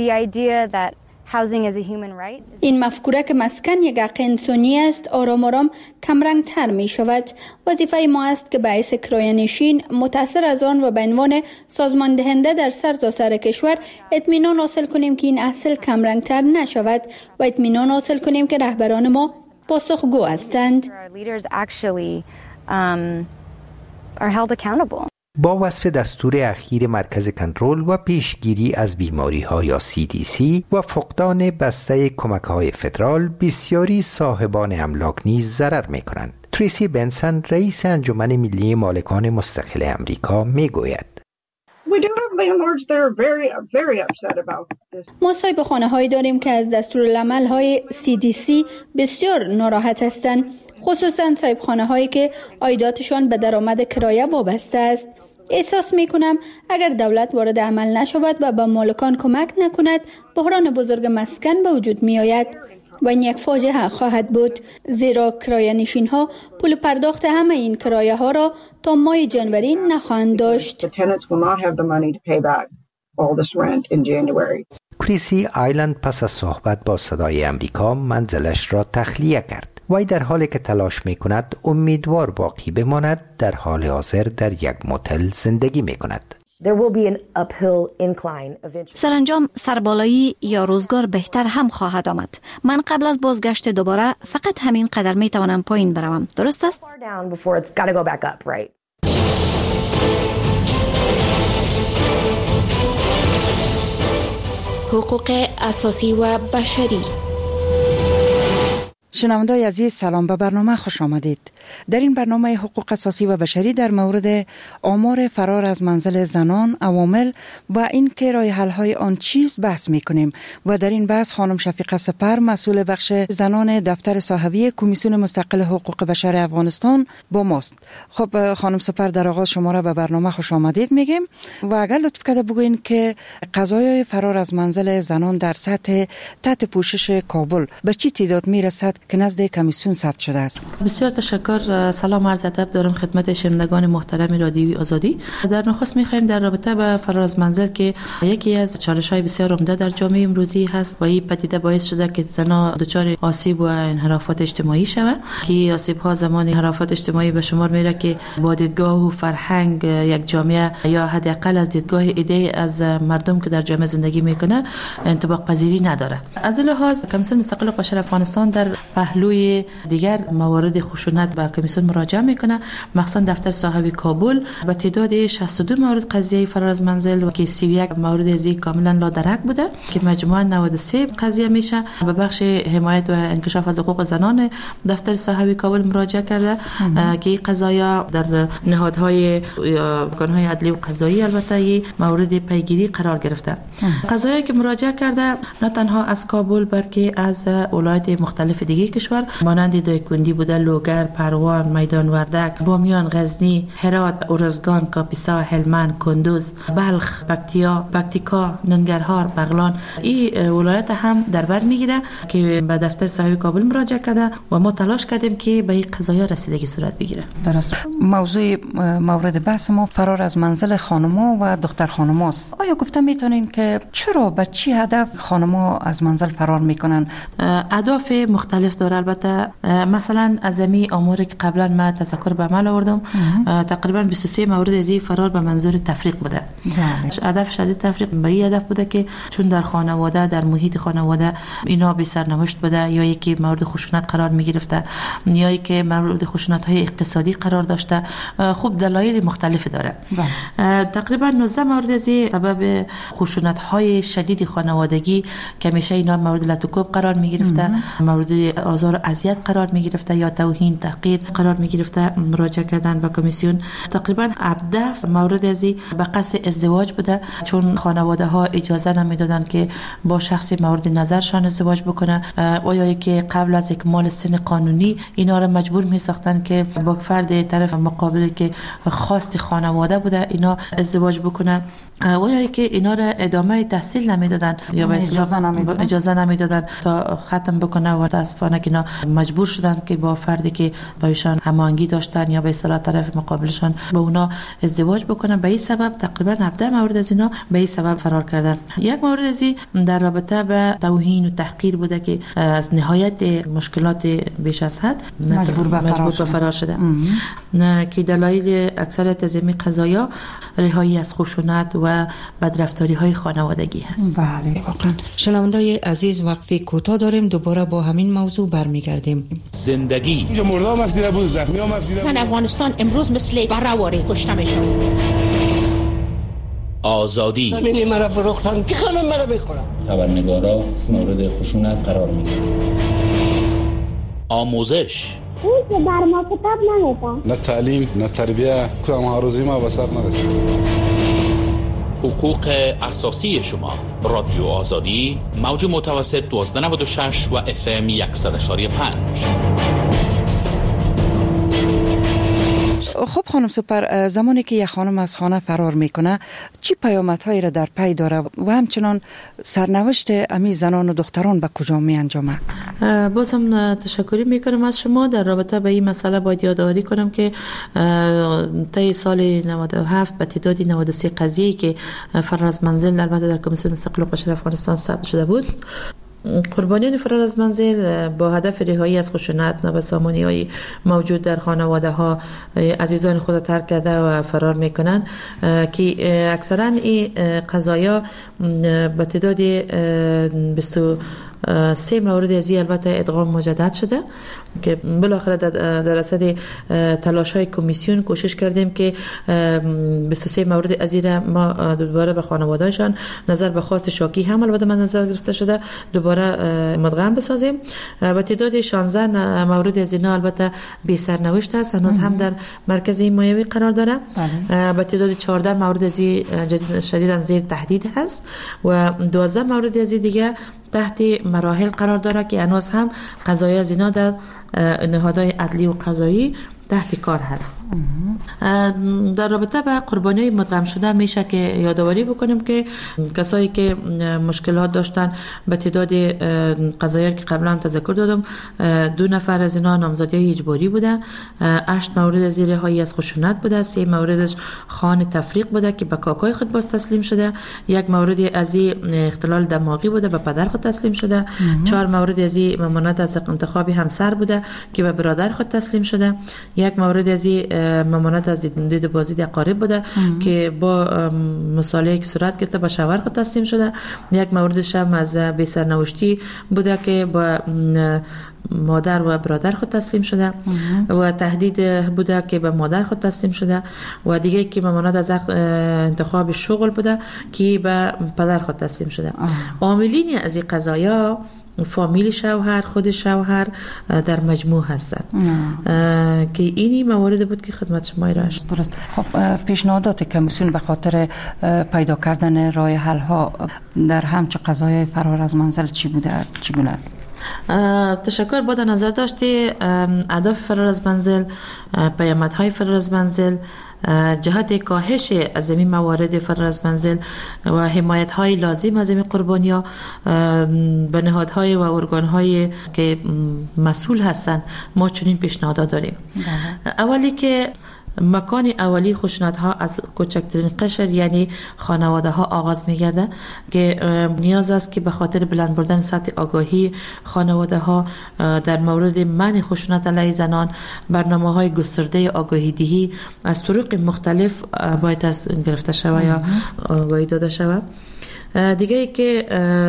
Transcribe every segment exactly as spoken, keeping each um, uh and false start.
این مفکوره که مسکن یک حق انسانی است آرام آرام کمرنگ تر می شود. وظیفه ما است که باعث کرایه‌نشین متأثر از آن و به عنوان سازمان دهنده در سر تا سر کشور اطمینان حاصل کنیم که این اصل کمرنگ تر نشود و اطمینان حاصل کنیم که رهبران ما پاسخگو هستند. با وصف دستور اخیر مرکز کنترل و پیشگیری از بیماری‌ها یا سی دی سی و فقدان بسته کمک‌های فدرال، بسیاری صاحبان املاک نیز ضرر می‌کنند. تریسی بنسن رئیس انجمن ملی مالکان مستقل امریکا می‌گوید: ما صاحب خانه‌هایی داریم که از دستورالعمل‌های سی دی سی بسیار ناراحت هستند، خصوصا صاحب خانه‌هایی که عایداتشان به درآمد کرایه وابسته است. احساس می‌کنم اگر دولت وارد عمل نشود و به مالکان کمک نکند، بحران بزرگ مسکن به وجود می‌آید و این یک فاجعه خواهد بود، زیرا کرایه‌نشین‌ها پول پرداخت همه این کرایه‌ها را تا ماه جنوری نخواهند داشت. کریسی آیلند پس از صحبت با صدای امریکا منزلش را تخلیه کرد. وی در حالی که تلاش می کند امیدوار باقی بماند، در حال حاضر در یک موتل زندگی می کند. سرانجام سربالایی یا روزگار بهتر هم خواهد آمد. من قبل از بازگشت دوباره فقط همین قدر می توانم پایین بروم. درست است؟ حقوق اساسی و بشری. شنونده‌های عزیز، سلام، به برنامه خوش آمدید. در این برنامه حقوق اساسی و بشری در مورد آمار فرار از منزل زنان، عوامل و این که راه حل های آن چیز بحث می‌کنیم و در این بحث خانم شفیقه سپر، مسئول بخش زنان دفتر صاحبی کمیسیون مستقل حقوق بشر افغانستان با ماست. خب خانم سپر، در آغاز شما را به برنامه خوش آمدید میگیم و اگر لطف کرده بگوین که قضایای فرار از منزل زنان در سطح تحت پوشش کابل به چی تعداد میرسد که نزد کمیسیون ثبت شده است؟ بسیار تشکر. سلام عرض ادب دارم خدمت شنوندگان محترم رادیوی آزادی. در نخست می‌خوایم در رابطه با فرار از منزل که یکی از چالش‌های بسیار عمده در جامعه امروزی هست و این پدیده باعث شده که زنان دچار آسیب و انحرافات اجتماعی شوند که آسیب‌ها زمان انحرافات اجتماعی به شمار میره که با دیدگاه و فرهنگ یک جامعه یا حداقل از دیدگاه ایده از مردم که در جامعه زندگی میکنه انطباق پذیری نداره. از این لحاظ کمیسیون مستقل حقوق بشر افغانستان در پهلوی دیگر موارد خشونت به کمیسیون مراجعه میکنه، مخصوصا دفتر صاحب کابل به تعداد شصت و دو مورد قضیه فرار از منزل و که سی و یک مورد از این کاملا لادرک بوده که مجموعاً نود و سه قضیه میشه به بخش حمایت و انکشاف از حقوق زنان دفتر صاحب کابل مراجعه کرده که این قضایا در نهادهای ارگان‌های عدلی و قضایی البته مورد پیگیری قرار گرفته. قضایی که مراجعه کرده نه تنها از کابل بلکه از ولایت مختلف دیگه کشور مانند دایکنڈی بوده، لوگر، پروان، میدان وردک، بامیان، غزنی، هرات، ارزگان، کاپیسا، هلمند، کندوز، بلخ، پکتیا، پکتیکا، ننگرهار، بغلان. این ولایت هم در بر میگیره که به دفتر صاحب کابل مراجعه کرده و ما تلاش کردیم که به این قضایا رسیدگی صورت بگیره. درست. موضوع مورد بحث ما فرار از منزل خانم‌ها و دختر خانم‌هاست. آیا گفته میتونین که چرا به چی هدف خانم‌ها از منزل فرار میکنن؟ اهداف مختلف داره. البته مثلا از می آماری که قبلا ما تذکر به عمل آوردم تقریبا بیست و سه مورد از این فرار به منظور تفریق بوده. هدفش از این تفریق به این هدف بوده که چون در خانواده در محیط خانواده اینا بی سرنوشت بوده یا یکی مورد خشونت قرار می گرفته یا یکی مورد خشونت های اقتصادی قرار داشته. خوب دلایل مختلفی داره. تقریبا نوزده مورد از این سبب خشونت های شدید خانوادگی که میشه اینا مورد لطوکوب قرار می گرفته، مورد آزار و اذیت قرار می گرفته یا توهین تحقیر قرار می گرفته. مراجعه کردن به کمیسیون تقریبا هفده مورد ازی به قصد ازدواج بوده چون خانواده ها اجازه نمیدادن که با شخصی مورد نظرشان ازدواج بکنه و یا که قبل از اکمال سن قانونی اینا را مجبور می ساختن که با فرد طرف مقابل که خواست خانواده بوده اینا ازدواج بکنه و یا که اینا را ادامه تحصیل نمیدادن یا به اصطلاح اجازه نمیدادن تا ختم بکنه و متاسفانه متاسفانه که اینا مجبور شدن که با فردی که با ایشان هماهنگی داشتن یا به اصطلاح طرف مقابلشان با اونا ازدواج بکنن. به این سبب تقریبا هفده مورد از اینا به این سبب فرار کردن. یک مورد از این در رابطه به توهین و تحقیر بوده که از نهایت مشکلات بیش از حد مجبور به فرار, فرار شده. نه که دلایل اکثریت از این قضایا رهایی از خشونت و بدرفتاری های خانوادگی هست. بله واقعا. شنوندای عزیز وقفه کوتاه داریم، دوباره با همین موضوع برمیگردیم. زندگی اینجا مرده هم افزیده بود، زخمی هم افزیده بود. افغانستان امروز مثل برهواری کشته میشه. آزادی همینی مرا فروختن که خانم مرا بخورم. خبرنگارا مورد خشونت قرار میگیرن. آموزش اون که بر ما کتاب نمیدن. نه تعلیم نه تربیه، کدام ها روزی ما بسر نرسید. حقوق اساسی شما. رادیو آزادی موج متوسط دوازده نود و شش و اف ام صد و یک و پنج. خب خانم سپر، زمانی که یک خانم از خانه فرار میکنه چی پیامدهایی را در پی داره و همچنان سرنوشت امی زنان و دختران به کجا می انجامه؟ باز هم تشکری میکنم از شما. در رابطه به این مسئله باید یادآوری کنم که طی سال نود و هفت به تعداد نود و سه قضیه که فرار از منزل البته در کمیسیون مستقل بشر افغانستان ثبت شده بود، قربانیان فرار از منزل با هدف رهایی از خشونت، نابسامانی موجود در خانواده ها عزیزان خود ترک کرده و فرار میکنن که اکثرا این قضایا به تعداد بیست و سه مورد از این البته ادغام مجدد شده که بالاخره در اثر تلاش های کمیسیون کوشش کردیم که بیست و سه مورد از این ما دوباره به خانوادهشان نظر به خواست شاکی هم البته من نظر گرفته شده دوباره مدغم بسازیم. به تعداد شانزده مورد از اینا البته بی سرنوشت است، هنوز هم در مرکز حمایوی قرار داره. به تعداد چهارده مورد از این شدیداً زیر تهدید هست و دوازده مورد از این دیگه تحت مراحل قرار داره که هنوز هم قضایی از اینا در نهادهای عدلی و قضایی تحت کار هست. در رابطه با قربانی مدغم شده میشه که یادآوری بکنیم که کسایی که مشکلات داشتن به تعداد قضایی که قبلا تذکر دادم، دو نفر از اینا نامزدی اجباری بوده، هشت مورد از رهایی از خشونت بوده، سه موردش خان تفریق بوده که به کاکای خود باز تسلیم شده، یک مورد از اختلال دماغی بوده به پدر خود تسلیم شده، چهار مورد از ممانعت از انتخاب همسر بوده که به برادر خود تسلیم شده، یک مورد از ممانعت از دید بازی اقارب بوده که با مصالحه که صورت گرفته به شوهر خود تسلیم شده، یک موردش هم از بی سرنوشتی بوده که با مادر و برادر خود تسلیم شده و تهدید بوده که به مادر خود تسلیم شده و دیگه که ممانعت از انتخاب شغل بوده که به پدر خود تسلیم شده. عاملین از این قضایا فامیل شوهر، خود شوهر در مجموع هستند که اینی موارد بود که خدمت شما ارائه شد. درست. خب پیشنهادات کمیسیون به خاطر پیدا کردن راه حل ها در همچه قضایای فرار از منزل چی بوده، چگونه است؟ تشکر. با در نظر داشته اهداف فرار از منزل، پیامدهای فرار از منزل، جهت کاهش از این موارد فرار از منزل و حمایت های لازم از این قربانی‌ها به نهادهای و ارگان‌های که مسئول هستند ما چنین پیشنهادات داریم. اولی که مکان اولی خشونت ها از کوچکترین قشر یعنی خانواده ها آغاز می گرده که نیاز است که به خاطر بلند بردن سطح آگاهی خانواده ها در مورد منع خشونت علیه زنان برنامه های گسترده آگاهی دهی از طرق مختلف باید از گرفته شود یا آگاهی داده شود. دیگه ای که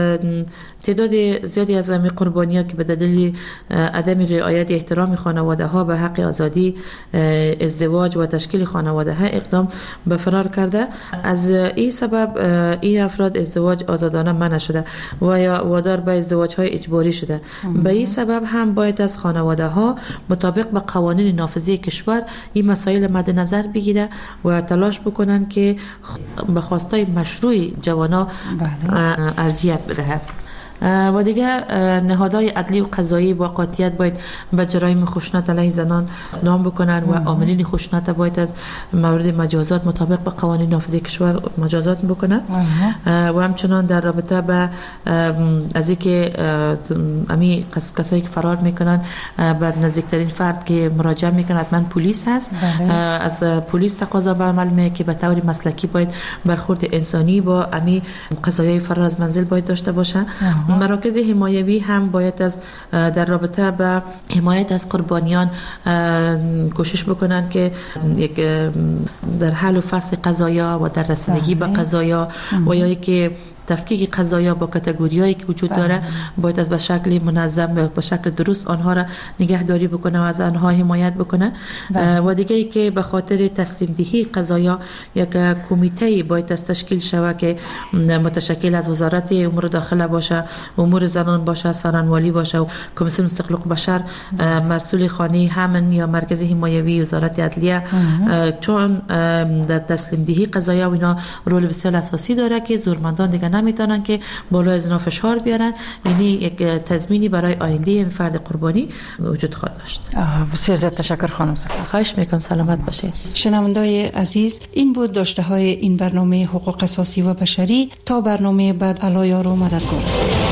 تعداد زیادی از همین قربانی‌ها که به دلیل عدم رعایت احترام خانواده ها به حق آزادی ازدواج و تشکیل خانواده ها اقدام به فرار کرده، از این سبب این افراد ازدواج آزادانه منع شده و یا وادار به ازدواج های اجباری شده. به این سبب هم باید از خانواده ها مطابق با قوانین نافذه کشور این مسائل مد نظر بگیره و تلاش بکنن که به خواستای مشروع جوانا ارجحیت بدهد. و دیگه نهادهای عدلی و قضایی با قاطعیت باید به جرایم خشونت علیه زنان نام بکنن و عاملین خشونت باید از مورد مجازات مطابق با قوانین نافذه کشور مجازات بکنن و همچنان در رابطه با از اینکه امی کسایی که فرار میکنن بر نزدیکترین فرد که مراجعه میکنن حتما پلیس هست. بله. از پلیس تقاضا به عمل میه که به طور مسلکی باید برخورد انسانی با امی قضایای فرار از منزل باید داشته باشه. مراکز حمایوی هم باید از در رابطه با حمایت از قربانیان کوشش بکنن که یک در حل و فصل قضایا و در رسیدگی به قضایا و یا که تفکیک قضایا با کاتگوریایی که وجود داره باید از به شکل منظم به شکل درست آنها را نگهداری بکنه و از آنها حمایت بکنه. و دیگه ای که به خاطر تسلیم دهی قضایا یک کمیته باید از تشکیل شود که متشکل از وزارت امور داخله باشه، امور زنان باشه، سرانوالی باشه و کمیسیون استقلال بشر، مسئول خانه همن یا مرکز حمایوی وزارت عدلیه، چون در تسلیم دهی قضایا و اینا رول بسیار اساسی داره که زورمندان دیگه نمیتونن که بالای از اینا فشار بیارن. یعنی یک تضمینی برای آینده این فرد قربانی وجود خواهد داشت. بسیار زیاد تشکر خانم صفا. خواهش میکنم، سلامت باشید. شنوندای عزیز، این بود داشته های این برنامه حقوق اساسی و بشری. تا برنامه بعد، الله یار و مددگار.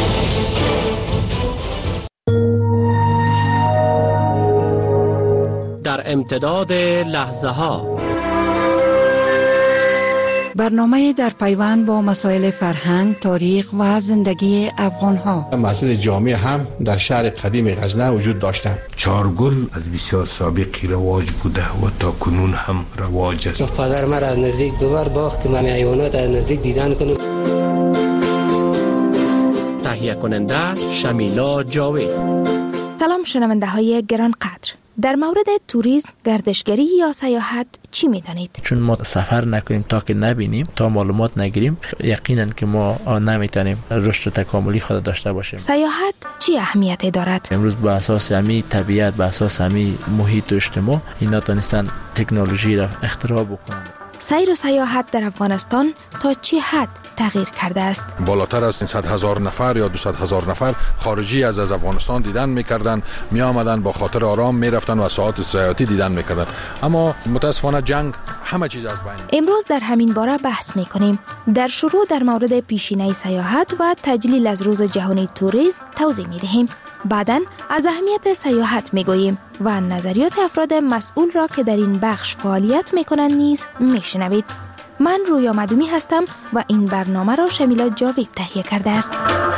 در امتداد لحظه ها برنامه در پیوند با مسائل فرهنگ، تاریخ و زندگی افغان ها. مسجد جامع هم در شهر قدیم غزنه وجود داشتند. چارگل از بسیار سابقی رواج بوده و تا کنون هم رواج است. پدر مرا از نزدیک ببر باخت من حیوانات از نزدیک دیدن کنم. تهیه کننده شمیلا جاوید. سلام شنونده های گرانقدر. در مورد توریسم، گردشگری یا سیاحت چی می‌دانید؟ چون ما سفر نکنیم تا که نبینیم، تا معلومات نگیریم، یقینا که ما نمیتونیم رشد تکاملی خود داشته باشیم. سیاحت چی اهمیتی دارد؟ امروز با اساس امی طبیعت، با اساس امی محیط و اجتماع، اینا تونستن تکنولوژی را اختراع بکنن. سیر و سیاحت در افغانستان تا چه حد تغییر کرده است؟ بالاتر از صد هزار نفر یا دویست هزار نفر خارجی از از افغانستان دیدن میکردن، می آمدن با خاطر آرام میرفتن و ساعات سیاحتی دیدن میکردن. اما متاسفانه جنگ همه چیز از بین. امروز در همین باره بحث میکنیم. در شروع در مورد پیشینه سیاحت و تجلیل از روز جهانی توریسم توضیح میدهیم. بعداً از اهمیت سیاحت میگوییم و نظریات افراد مسئول را که در این بخش فعالیت میکنند نیز میشنوید. من رویا مدومی هستم و این برنامه را شمیلا جاوید تهیه کرده است.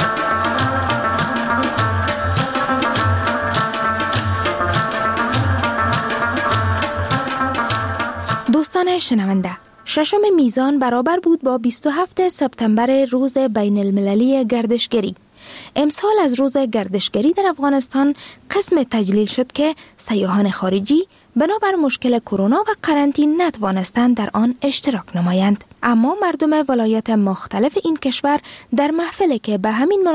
دوستان شنونده، ششم میزان برابر بود با بیست و هفتم سپتامبر روز بین المللی گردشگری. امسال از روز گردشگری در افغانستان قسم تجلیل شد که سیاحان خارجی بنابر مشکل کرونا و قرنطینه نتوانستند در آن اشتراک نمایند. اما مردم ولایات مختلف این کشور در محفلی که به همین